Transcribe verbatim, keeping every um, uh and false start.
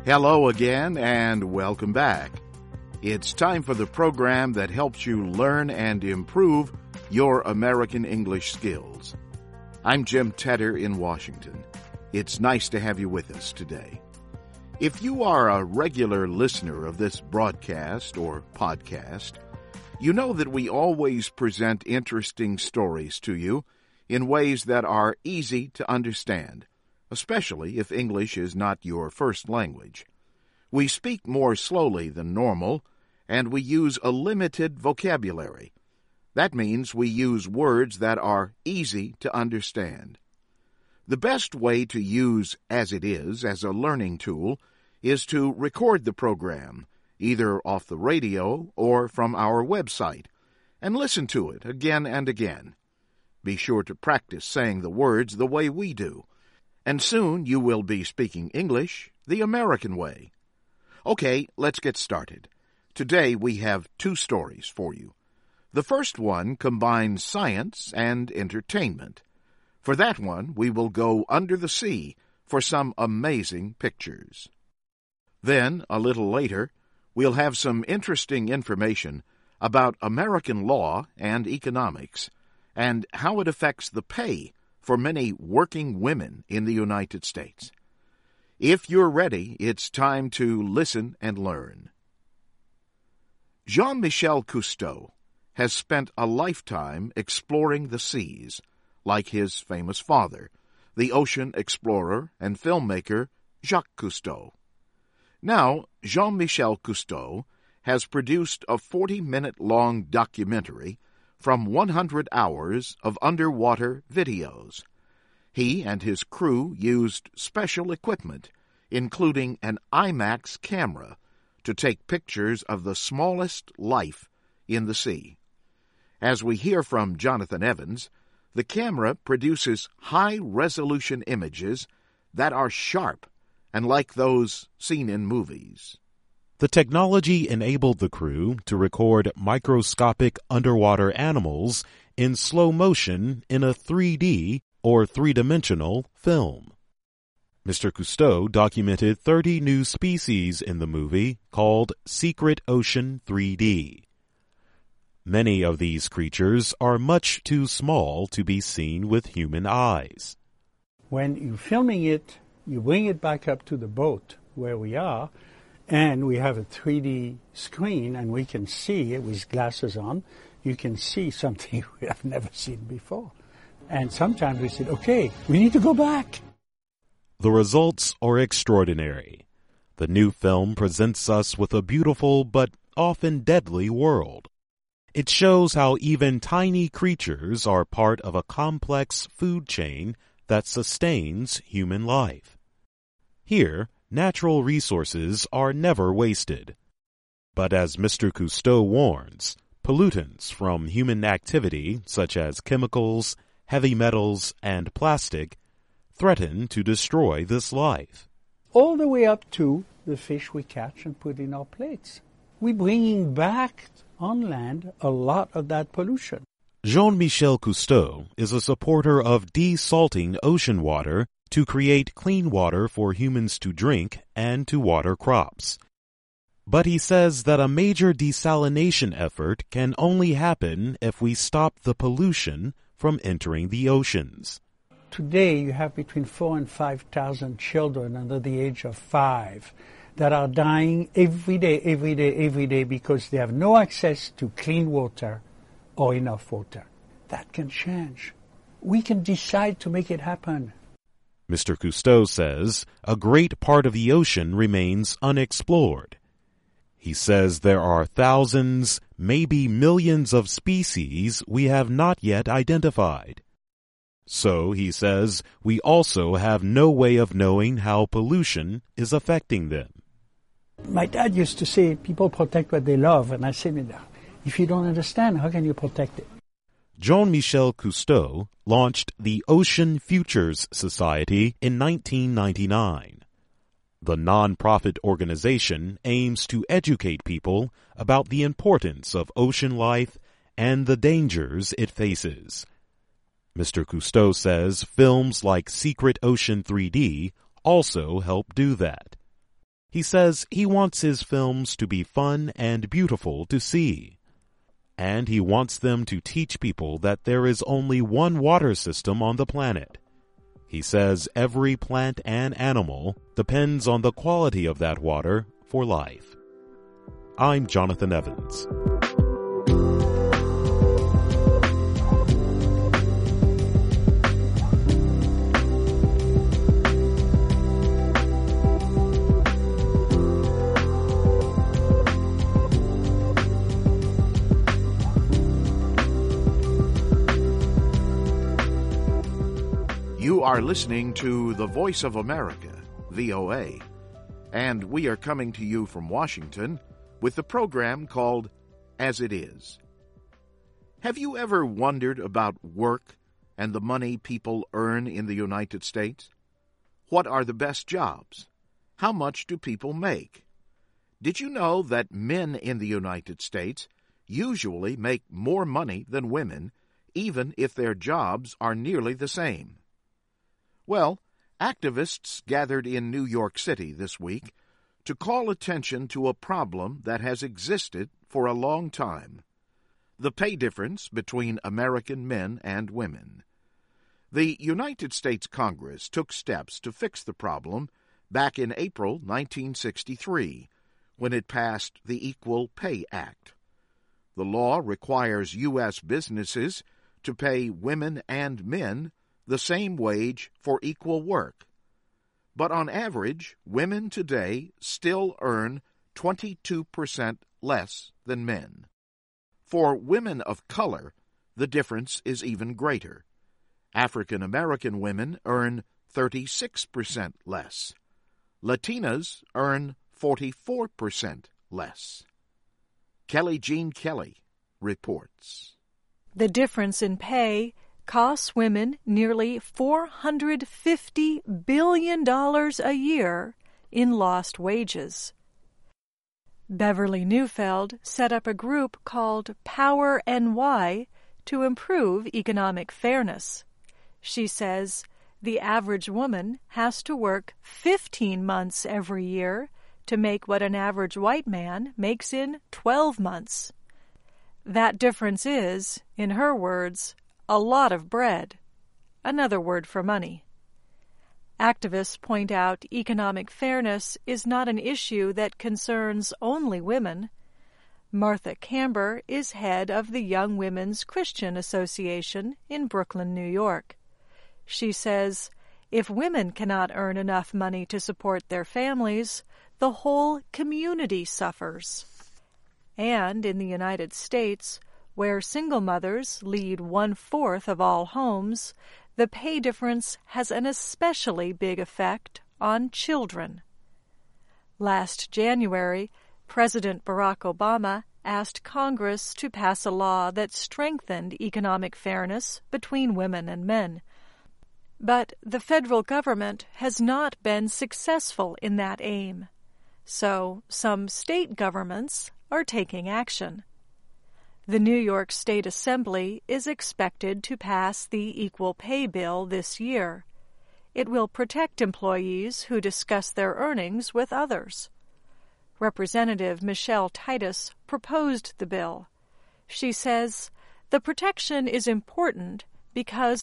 Hello again and welcome back. It's time for the program that helps you learn and improve your American English skills. I'm Jim Tedder in Washington. It's nice to have you with us today. If you are a regular listener of this broadcast or podcast, you know that we always present interesting stories to you in ways that are easy to understand, especially if English is not your first language. We speak more slowly than normal, and we use a limited vocabulary. That means we use words that are easy to understand. The best way to use As It Is as a learning tool is to record the program, either off the radio or from our website, and listen to it again and again. Be sure to practice saying the words the way we do, and soon you will be speaking English the American way. Okay, let's get started. Today we have two stories for you. The first one combines science and entertainment. For that one, we will go under the sea for some amazing pictures. Then, a little later, we'll have some interesting information about American law and economics and how it affects the pay for many working women in the United States. If you're ready, it's time to listen and learn. Jean-Michel Cousteau has spent a lifetime exploring the seas, like his famous father, the ocean explorer and filmmaker Jacques Cousteau. Now, Jean-Michel Cousteau has produced a forty-minute-long documentary from one hundred hours of underwater videos. He and his crew used special equipment, including an IMAX camera, to take pictures of the smallest life in the sea. As we hear from Jonathan Evans, the camera produces high-resolution images that are sharp and like those seen in movies. The technology enabled the crew to record microscopic underwater animals in slow motion in a three D or three-dimensional film. Mister Cousteau documented thirty new species in the movie called Secret Ocean three D. Many of these creatures are much too small to be seen with human eyes. When you're filming it, you bring it back up to the boat where we are, and we have a three D screen, and we can see, with glasses on, you can see something we have never seen before. And sometimes we said, okay, we need to go back. The results are extraordinary. The new film presents us with a beautiful but often deadly world. It shows how even tiny creatures are part of a complex food chain that sustains human life. Here, natural resources are never wasted. But as Mister Cousteau warns, pollutants from human activity, such as chemicals, heavy metals, and plastic, threaten to destroy this life. All the way up to the fish we catch and put in our plates. We're bringing back on land a lot of that pollution. Jean-Michel Cousteau is a supporter of desalting ocean water to create clean water for humans to drink and to water crops. But he says that a major desalination effort can only happen if we stop the pollution from entering the oceans. Today you have between four and five thousand children under the age of five that are dying every day, every day, every day because they have no access to clean water or enough water. That can change. We can decide to make it happen. Mister Cousteau says a great part of the ocean remains unexplored. He says there are thousands, maybe millions of species we have not yet identified. So, he says, we also have no way of knowing how pollution is affecting them. My dad used to say, people protect what they love, and I said, if you don't understand, how can you protect it? Jean-Michel Cousteau launched the Ocean Futures Society in nineteen ninety-nine. The non-profit organization aims to educate people about the importance of ocean life and the dangers it faces. Mister Cousteau says films like Secret Ocean three D also help do that. He says he wants his films to be fun and beautiful to see. And he wants them to teach people that there is only one water system on the planet. He says every plant and animal depends on the quality of that water for life. I'm Jonathan Evans. You are listening to the Voice of America, V O A, and we are coming to you from Washington with the program called As It Is. Have you ever wondered about work and the money people earn in the United States? What are the best jobs? How much do people make? Did you know that men in the United States usually make more money than women, even if their jobs are nearly the same? Well, activists gathered in New York City this week to call attention to a problem that has existed for a long time: the pay difference between American men and women. The United States Congress took steps to fix the problem back in April nineteen sixty-three, when it passed the Equal Pay Act. The law requires U S businesses to pay women and men the same wage for equal work. But on average, women today still earn twenty-two percent less than men. For women of color, the difference is even greater. African American women earn thirty-six percent less. Latinas earn forty-four percent less. Kelly Jean Kelly reports. The difference in pay costs women nearly four hundred fifty billion dollars a year in lost wages. Beverly Neufeld set up a group called Power N Y to improve economic fairness. She says the average woman has to work fifteen months every year to make what an average white man makes in twelve months. That difference is, in her words, a lot of bread, another word for money. Activists point out economic fairness is not an issue that concerns only women. Martha Camber is head of the Young Women's Christian Association in Brooklyn, New York. She says, if women cannot earn enough money to support their families, the whole community suffers. And in the United States, where single mothers lead one-fourth of all homes, the pay difference has an especially big effect on children. Last January, President Barack Obama asked Congress to pass a law that strengthened economic fairness between women and men. But the federal government has not been successful in that aim. So some state governments are taking action. The New York State Assembly is expected to pass the Equal Pay Bill this year. It will protect employees who discuss their earnings with others. Representative Michelle Titus proposed the bill. She says, the protection is important because